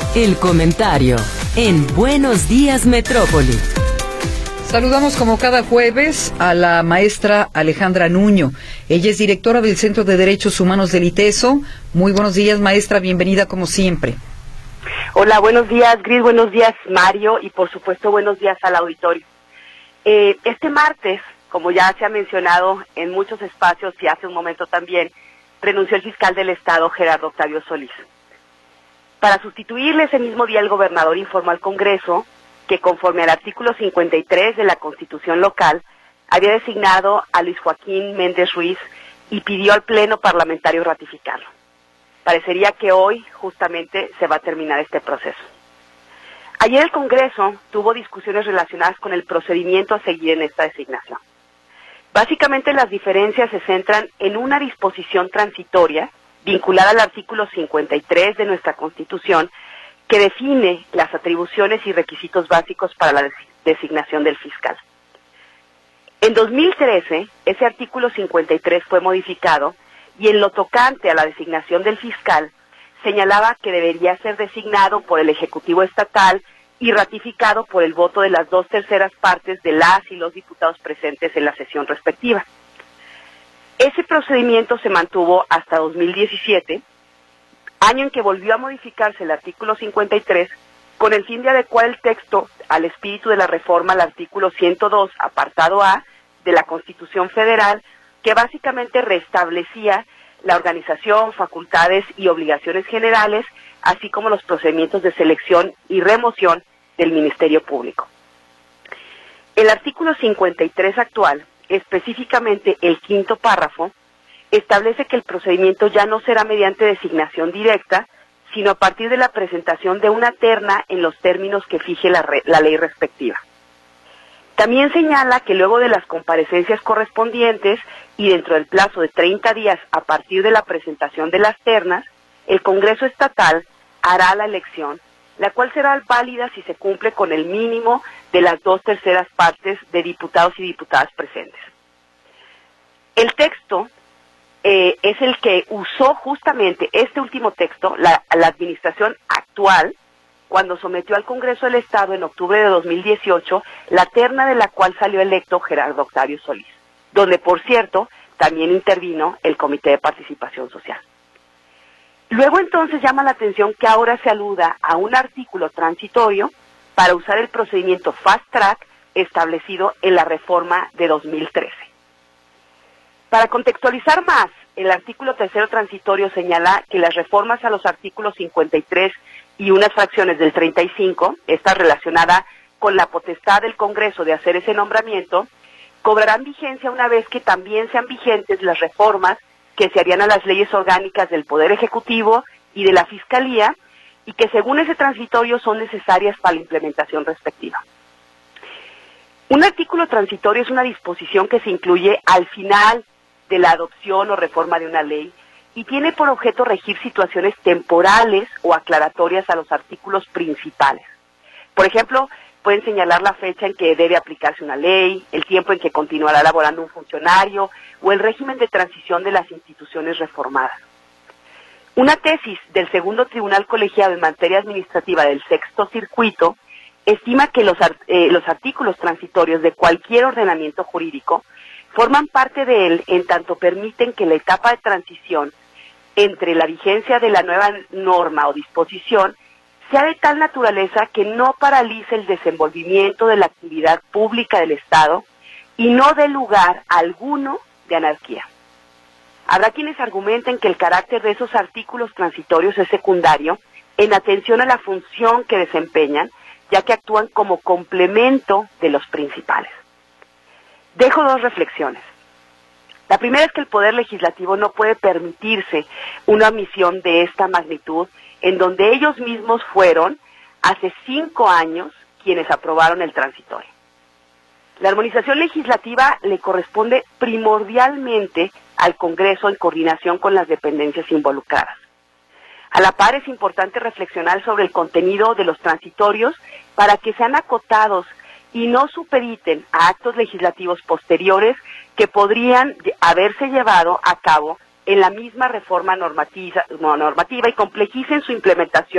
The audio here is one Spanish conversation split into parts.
El comentario en Buenos Días Metrópoli. Saludamos como cada jueves a la maestra Alejandra Nuño. Ella es directora del Centro de Derechos Humanos del ITESO. Muy buenos días, maestra, bienvenida como siempre. Hola, buenos días, Gris, buenos días, Mario, y por supuesto buenos días al auditorio. Este martes, como ya se ha mencionado en muchos espacios y hace un momento también, renunció el fiscal del Estado, Gerardo Octavio Solís. Para sustituirle ese mismo día, el gobernador informó al Congreso que conforme al artículo 53 de la Constitución local, había designado a Luis Joaquín Méndez Ruiz y pidió al Pleno Parlamentario ratificarlo. Parecería que hoy justamente se va a terminar este proceso. Ayer el Congreso tuvo discusiones relacionadas con el procedimiento a seguir en esta designación. Básicamente las diferencias se centran en una disposición transitoria vinculada al artículo 53 de nuestra Constitución que define las atribuciones y requisitos básicos para la designación del fiscal. En 2013, ese artículo 53 fue modificado y en lo tocante a la designación del fiscal, señalaba que debería ser designado por el Ejecutivo Estatal y ratificado por el voto de las 2/3 partes de las y los diputados presentes en la sesión respectiva. Ese procedimiento se mantuvo hasta 2017, año en que volvió a modificarse el artículo 53 con el fin de adecuar el texto al espíritu de la reforma al artículo 102, apartado A, de la Constitución Federal, que básicamente restablecía la organización, facultades y obligaciones generales, así como los procedimientos de selección y remoción del Ministerio Público. El artículo 53 actual, específicamente el quinto párrafo, establece que el procedimiento ya no será mediante designación directa, sino a partir de la presentación de una terna en los términos que fije la ley respectiva. También señala que luego de las comparecencias correspondientes y dentro del plazo de 30 días a partir de la presentación de las ternas, el Congreso Estatal hará la elección, la cual será válida si se cumple con el mínimo de las 2/3 partes de diputados y diputadas presentes. El texto es el que usó justamente este último texto, la administración actual, cuando sometió al Congreso del Estado en octubre de 2018 la terna de la cual salió electo Gerardo Octavio Solís, donde, por cierto, también intervino el Comité de Participación Social. Luego entonces llama la atención que ahora se aluda a un artículo transitorio para usar el procedimiento fast track establecido en la reforma de 2013. Para contextualizar más, el artículo tercero transitorio señala que las reformas a los artículos 53 y unas fracciones del 35, esta relacionada con la potestad del Congreso de hacer ese nombramiento, cobrarán vigencia una vez que también sean vigentes las reformas que se harían a las leyes orgánicas del Poder Ejecutivo y de la Fiscalía, y que según ese transitorio son necesarias para la implementación respectiva. Un artículo transitorio es una disposición que se incluye al final de la adopción o reforma de una ley y tiene por objeto regir situaciones temporales o aclaratorias a los artículos principales. Por ejemplo, pueden señalar la fecha en que debe aplicarse una ley, el tiempo en que continuará laborando un funcionario o el régimen de transición de las instituciones reformadas. Una tesis del segundo tribunal colegiado en materia administrativa del sexto circuito estima que los artículos transitorios de cualquier ordenamiento jurídico forman parte de él en tanto permiten que la etapa de transición entre la vigencia de la nueva norma o disposición sea de tal naturaleza que no paralice el desenvolvimiento de la actividad pública del Estado y no dé lugar a alguno de anarquía. Habrá quienes argumenten que el carácter de esos artículos transitorios es secundario en atención a la función que desempeñan, ya que actúan como complemento de los principales. Dejo dos reflexiones. La primera es que el Poder Legislativo no puede permitirse una omisión de esta magnitud, en donde ellos mismos fueron, hace 5 años, quienes aprobaron el transitorio. La armonización legislativa le corresponde primordialmente al Congreso en coordinación con las dependencias involucradas. A la par es importante reflexionar sobre el contenido de los transitorios para que sean acotados y no supediten a actos legislativos posteriores que podrían haberse llevado a cabo en la misma reforma normativa y complejicen su implementación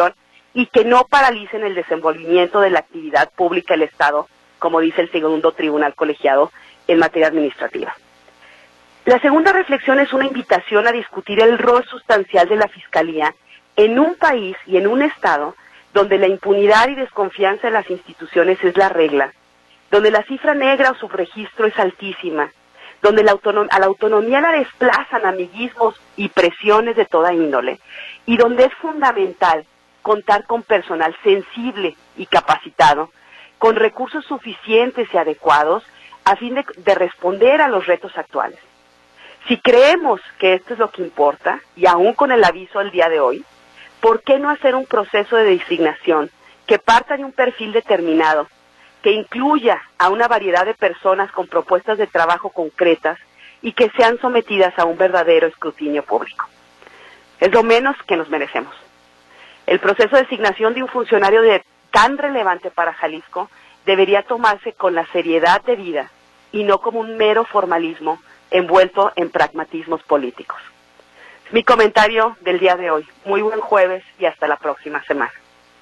y que no paralicen el desenvolvimiento de la actividad pública del Estado, como dice el segundo tribunal colegiado en materia administrativa. La segunda reflexión es una invitación a discutir el rol sustancial de la Fiscalía en un país y en un Estado donde la impunidad y desconfianza en las instituciones es la regla, donde la cifra negra o subregistro es altísima, donde a la autonomía la desplazan amiguismos y presiones de toda índole, y donde es fundamental contar con personal sensible y capacitado, con recursos suficientes y adecuados, a fin de responder a los retos actuales. Si creemos que esto es lo que importa, y aún con el aviso del día de hoy, ¿por qué no hacer un proceso de designación que parta de un perfil determinado, que incluya a una variedad de personas con propuestas de trabajo concretas y que sean sometidas a un verdadero escrutinio público? Es lo menos que nos merecemos. El proceso de designación de un funcionario tan relevante para Jalisco debería tomarse con la seriedad debida y no como un mero formalismo envuelto en pragmatismos políticos. Es mi comentario del día de hoy. Muy buen jueves y hasta la próxima semana.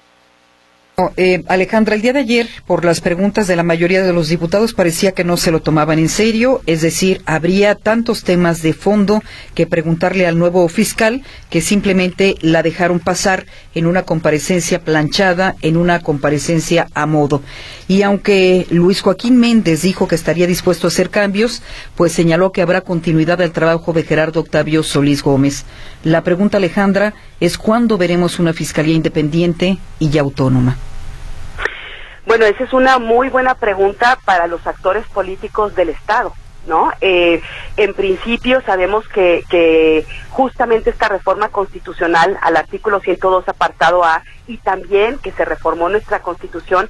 Alejandra, el día de ayer, por las preguntas de la mayoría de los diputados, parecía que no se lo tomaban en serio, es decir, habría tantos temas de fondo que preguntarle al nuevo fiscal que simplemente la dejaron pasar en una comparecencia planchada, en una comparecencia a modo. Y aunque Luis Joaquín Méndez dijo que estaría dispuesto a hacer cambios, pues señaló que habrá continuidad del trabajo de Gerardo Octavio Solís Gómez. La pregunta, Alejandra, es ¿cuándo veremos una fiscalía independiente y autónoma? Bueno, esa es una muy buena pregunta para los actores políticos del Estado, ¿no? En principio sabemos que justamente esta reforma constitucional al artículo 102 apartado A y también que se reformó nuestra Constitución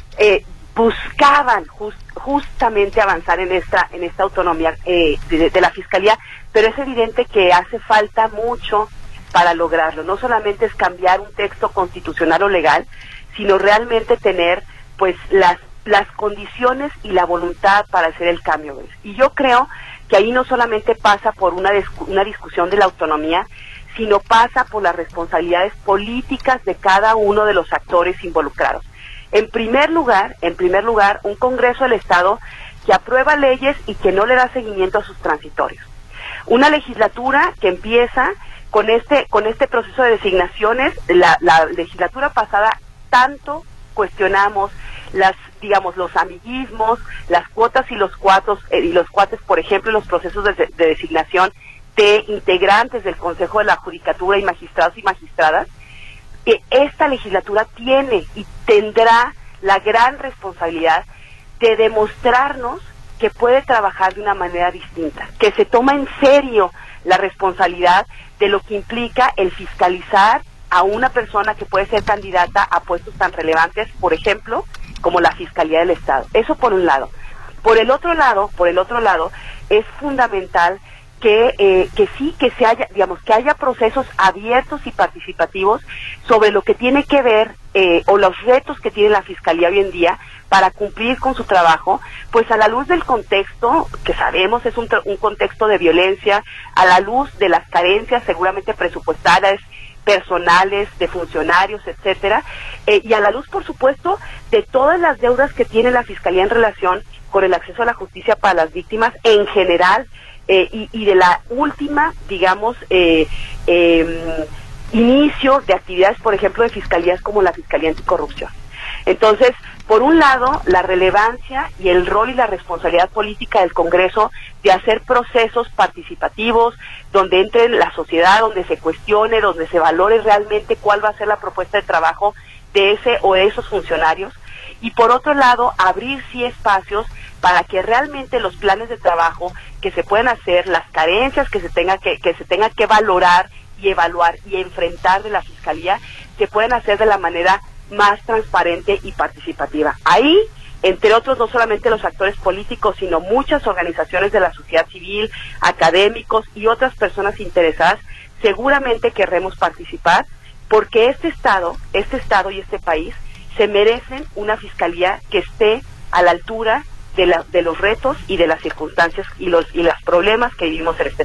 buscaban justamente avanzar en esta autonomía de la Fiscalía, pero es evidente que hace falta mucho para lograrlo. No solamente es cambiar un texto constitucional o legal, sino realmente tener pues las condiciones y la voluntad para hacer el cambio. Y yo creo que ahí no solamente pasa por una discusión de la autonomía, sino pasa por las responsabilidades políticas de cada uno de los actores involucrados. En primer lugar, un Congreso del Estado que aprueba leyes y que no le da seguimiento a sus transitorios. Una legislatura que empieza con este proceso de designaciones. La legislatura pasada tanto cuestionamos los amiguismos, las cuotas y los cuates, por ejemplo, en los procesos de designación de integrantes del Consejo de la Judicatura y magistrados y magistradas. Esta legislatura tiene y tendrá la gran responsabilidad de demostrarnos que puede trabajar de una manera distinta, que se toma en serio la responsabilidad de lo que implica el fiscalizar a una persona que puede ser candidata a puestos tan relevantes, por ejemplo, como la Fiscalía del Estado. Eso por un lado. Por el otro lado, es fundamental que haya procesos abiertos y participativos sobre lo que tiene que ver o los retos que tiene la Fiscalía hoy en día para cumplir con su trabajo, pues a la luz del contexto, que sabemos es un contexto de violencia, a la luz de las carencias seguramente presupuestarias, personales, de funcionarios, etcétera, y a la luz, por supuesto, de todas las deudas que tiene la Fiscalía en relación con el acceso a la justicia para las víctimas en general, y de la última, inicio de actividades, por ejemplo, de fiscalías como la Fiscalía Anticorrupción. Entonces, por un lado, la relevancia y el rol y la responsabilidad política del Congreso de hacer procesos participativos, donde entre la sociedad, donde se cuestione, donde se valore realmente cuál va a ser la propuesta de trabajo de ese o de esos funcionarios. Y por otro lado, abrir sí espacios para que realmente los planes de trabajo que se puedan hacer, las carencias que se tenga que valorar y evaluar y enfrentar de la Fiscalía, se puedan hacer de la manera más transparente y participativa. Ahí, entre otros, no solamente los actores políticos, sino muchas organizaciones de la sociedad civil, académicos y otras personas interesadas, seguramente querremos participar, porque este Estado y este país se merecen una Fiscalía que esté a la altura de los retos y de las circunstancias y los problemas que vivimos en este Estado.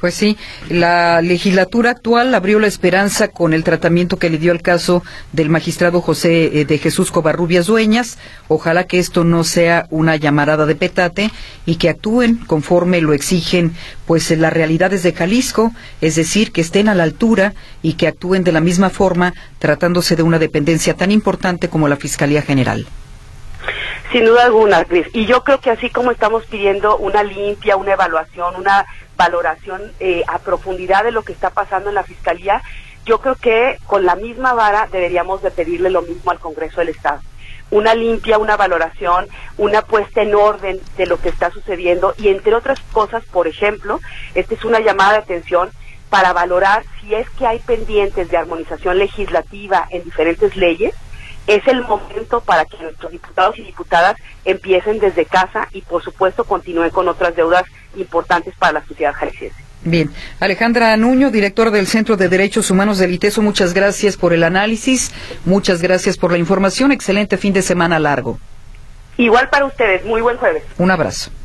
Pues sí, la legislatura actual abrió la esperanza con el tratamiento que le dio al caso del magistrado José de Jesús Covarrubias Dueñas. Ojalá que esto no sea una llamarada de petate y que actúen conforme lo exigen pues las realidades de Jalisco, es decir, que estén a la altura y que actúen de la misma forma tratándose de una dependencia tan importante como la Fiscalía General. Sin duda alguna, Cris. Y yo creo que así como estamos pidiendo una limpia, una evaluación, una valoración a profundidad de lo que está pasando en la Fiscalía, yo creo que con la misma vara deberíamos de pedirle lo mismo al Congreso del Estado. Una limpia, una valoración, una puesta en orden de lo que está sucediendo y entre otras cosas, por ejemplo, esta es una llamada de atención para valorar si es que hay pendientes de armonización legislativa en diferentes leyes. Es el momento para que nuestros diputados y diputadas empiecen desde casa y, por supuesto, continúen con otras deudas importantes para la sociedad jalisciense. Bien. Alejandra Nuño, directora del Centro de Derechos Humanos del ITESO, muchas gracias por el análisis, muchas gracias por la información, excelente fin de semana largo. Igual para ustedes, muy buen jueves. Un abrazo.